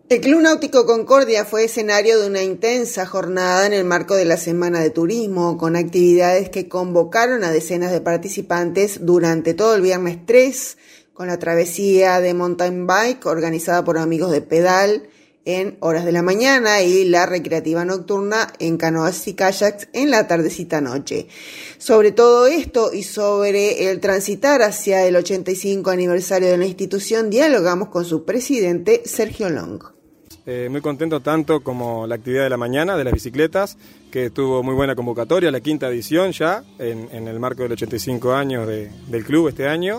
El Club Náutico Concordia fue escenario de una intensa jornada en el marco de la Semana de Turismo, con actividades que convocaron a decenas de participantes durante todo el viernes 3, con la travesía de mountain bike organizada por amigos de Pedal en horas de la mañana y la recreativa nocturna en canoas y kayaks en la tardecita noche. Sobre todo esto y sobre el transitar hacia el 85 aniversario de la institución, dialogamos con su presidente, Sergio Long. Muy contento tanto como la actividad de la mañana de las bicicletas, que tuvo muy buena convocatoria, la 5ª edición ya, en el marco del 85 años del club este año.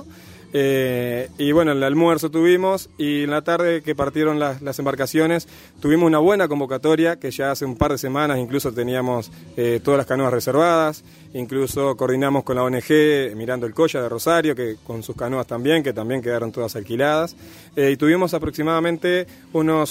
Y bueno, el almuerzo tuvimos y en la tarde que partieron las embarcaciones tuvimos una buena convocatoria que ya hace un par de semanas incluso teníamos todas las canoas reservadas, incluso coordinamos con la ONG Mirando el Colla de Rosario, que con sus canoas también, que también quedaron todas alquiladas, y tuvimos aproximadamente unos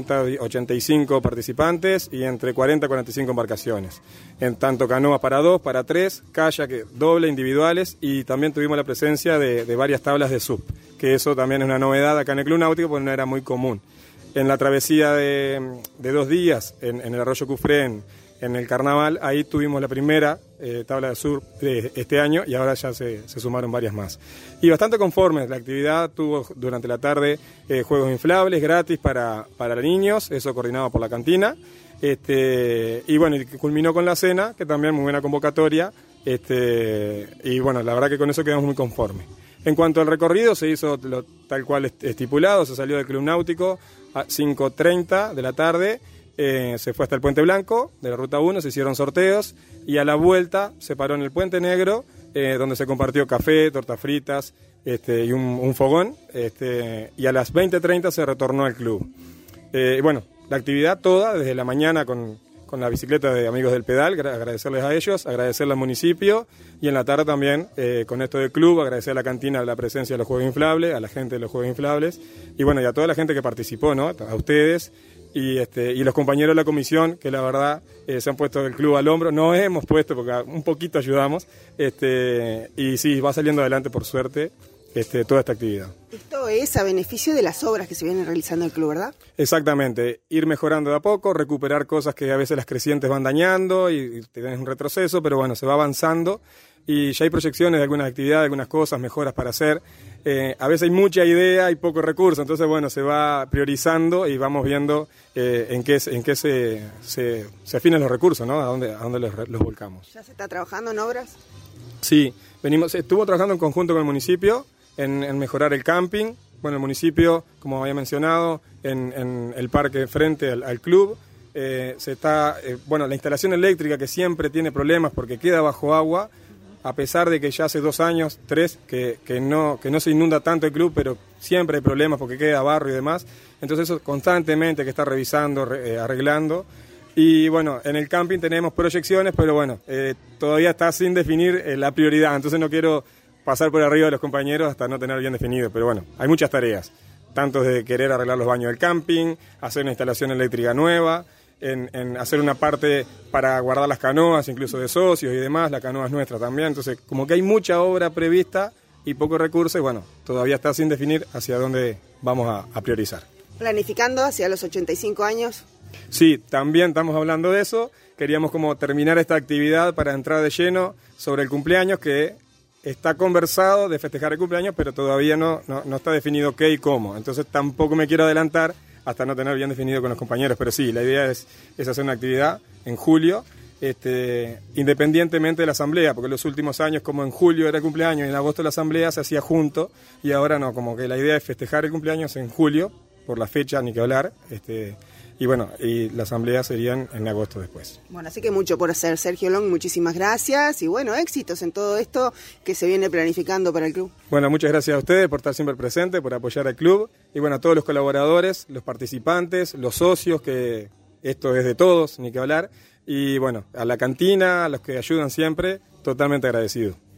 85 participantes y entre 40 y 45 embarcaciones, en tanto canoas para 2, para 3, kayak doble, individuales, y también tuvimos la presencia de varias tablas de SUP, que eso también es una novedad acá en el Club Náutico porque no era muy común. En la travesía de 2 días en el arroyo Cufrén, en el carnaval, ahí tuvimos la primera tabla de SUP de este año y ahora ya se sumaron varias más. Y bastante conformes, la actividad tuvo durante la tarde juegos inflables gratis para niños, eso coordinado por la cantina, y bueno, y culminó con la cena, que también muy buena convocatoria, y bueno, la verdad que con eso quedamos muy conformes. En cuanto al recorrido, se hizo tal cual estipulado, se salió del Club Náutico a 5:30 de la tarde, se fue hasta el Puente Blanco de la Ruta 1, se hicieron sorteos y a la vuelta se paró en el Puente Negro, donde se compartió café, tortas fritas y un fogón, y a las 20:30 se retornó al club. Bueno, la actividad toda, desde la mañana con la bicicleta de amigos del Pedal, agradecerles a ellos, agradecerle al municipio, y en la tarde también, con esto del club, agradecer a la cantina la presencia de los juegos inflables, a la gente de los juegos inflables, y bueno, y a toda la gente que participó, ¿no? A ustedes, y los compañeros de la comisión, que la verdad se han puesto el club al hombro, nos hemos puesto, porque un poquito ayudamos, y sí, va saliendo adelante por suerte, toda esta actividad. Esto es a beneficio de las obras que se vienen realizando en el club, ¿verdad? Exactamente, ir mejorando de a poco, recuperar cosas que a veces las crecientes van dañando y tenés un retroceso, pero bueno, se va avanzando y ya hay proyecciones de algunas actividades, algunas cosas, mejoras para hacer. A veces hay mucha idea y poco recurso, entonces bueno, se va priorizando y vamos viendo en qué se afinan los recursos, ¿no? A dónde los volcamos. ¿Ya se está trabajando en obras? Sí, estuvo trabajando en conjunto con el municipio en mejorar el camping. Bueno, el municipio, como había mencionado, en el parque frente al club, la instalación eléctrica, que siempre tiene problemas porque queda bajo agua, a pesar de que ya hace 2 años, 3, que no se inunda tanto el club, pero siempre hay problemas porque queda barro y demás. Entonces eso constantemente que está revisando, arreglando. Y bueno, en el camping tenemos proyecciones, pero bueno, todavía está sin definir la prioridad, entonces no quiero pasar por arriba de los compañeros hasta no tener bien definido, pero bueno, hay muchas tareas, tanto de querer arreglar los baños del camping, hacer una instalación eléctrica nueva, en hacer una parte para guardar las canoas, incluso de socios y demás, la canoa es nuestra también, entonces como que hay mucha obra prevista y poco recursos, y bueno, todavía está sin definir hacia dónde vamos a priorizar. ¿Planificando hacia los 85 años? Sí, también estamos hablando de eso, queríamos como terminar esta actividad para entrar de lleno sobre el cumpleaños, que está conversado de festejar el cumpleaños, pero todavía no está definido qué y cómo, entonces tampoco me quiero adelantar hasta no tener bien definido con los compañeros, pero sí, la idea es hacer una actividad en julio, independientemente de la asamblea, porque los últimos años, como en julio era el cumpleaños y en agosto la asamblea, se hacía junto, y ahora no, como que la idea es festejar el cumpleaños en julio, por la fecha, ni que hablar, y bueno, y la asamblea serían en agosto después. Bueno, así que mucho por hacer, Sergio Long, muchísimas gracias y bueno, éxitos en todo esto que se viene planificando para el club. Bueno, muchas gracias a ustedes por estar siempre presentes, por apoyar al club y bueno, a todos los colaboradores, los participantes, los socios, que esto es de todos, ni que hablar, y bueno, a la cantina, a los que ayudan siempre, totalmente agradecido.